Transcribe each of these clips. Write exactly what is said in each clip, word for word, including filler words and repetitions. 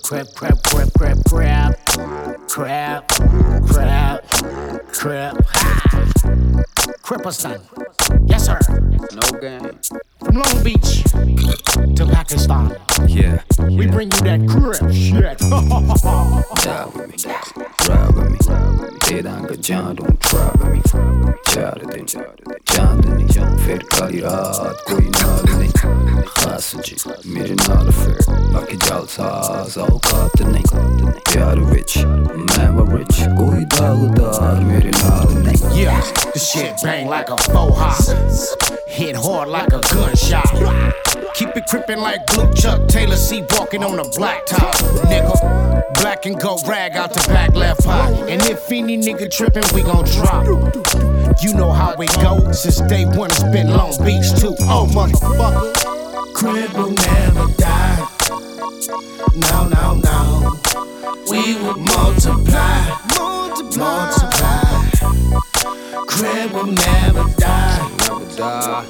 Crap, crap, crap, crap, crap, crap, crap, crap. Cripperston. Yes, sir. No game. From Long Beach to Pakistan. Yeah. We yeah. bring you that crip shit. Die with me, ride with me. Teranka jaan don't try with me. चार दिन चांदनी फिर काली रात कोई नाल नहीं खास जी मेरे नाल फिर बाकी जालसाज औकात नहीं प्यार विच मैं वो rich कोई दागदार मेरे नाल नहीं. Yeah, this shit bang like a faux hop. Hit hard like a gunshot. Keep it crippin' like Blue Chuck Taylor C walking on a black top. Nigga, black and gold rag out the back left eye. And if any nigga trippin', we gon' drop. You know how it go. Since day one, it's been Long Beach too. Oh, motherfucker. Crib will never die. No, no, no. We will multiply. Multiply. Crib will never die. Never die.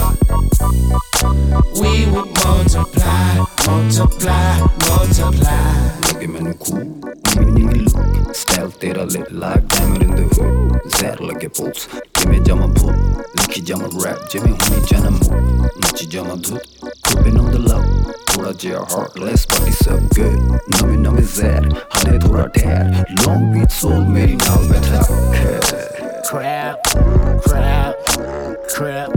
We will multiply, multiply, multiply. Look at me cool, mini look. Style tera lit like diamond in the hood. Zar lage pulse, give jama pull. Likhi jama rap, jimmy honey jana move. Nachi jama dhut, crippin' on the low. Thoda jaya heartless, but it's so good. Nami nami zar, hare thoda tear. Long Beach soul, meri naal betha. Crap, crap, crap.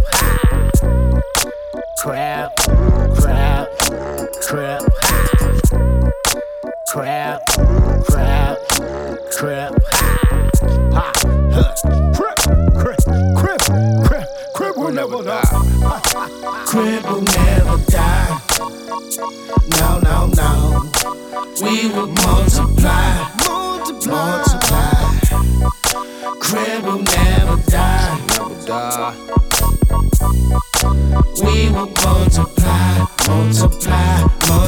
Crap, crap, crap, crap, crap, crap, ha, huh, crap, crap, crap, crap, crap will never die. Crap will never die. No, no, no. We will multiply, multiply. Crap will never die. Never die. We will multiply, multiply, multiply.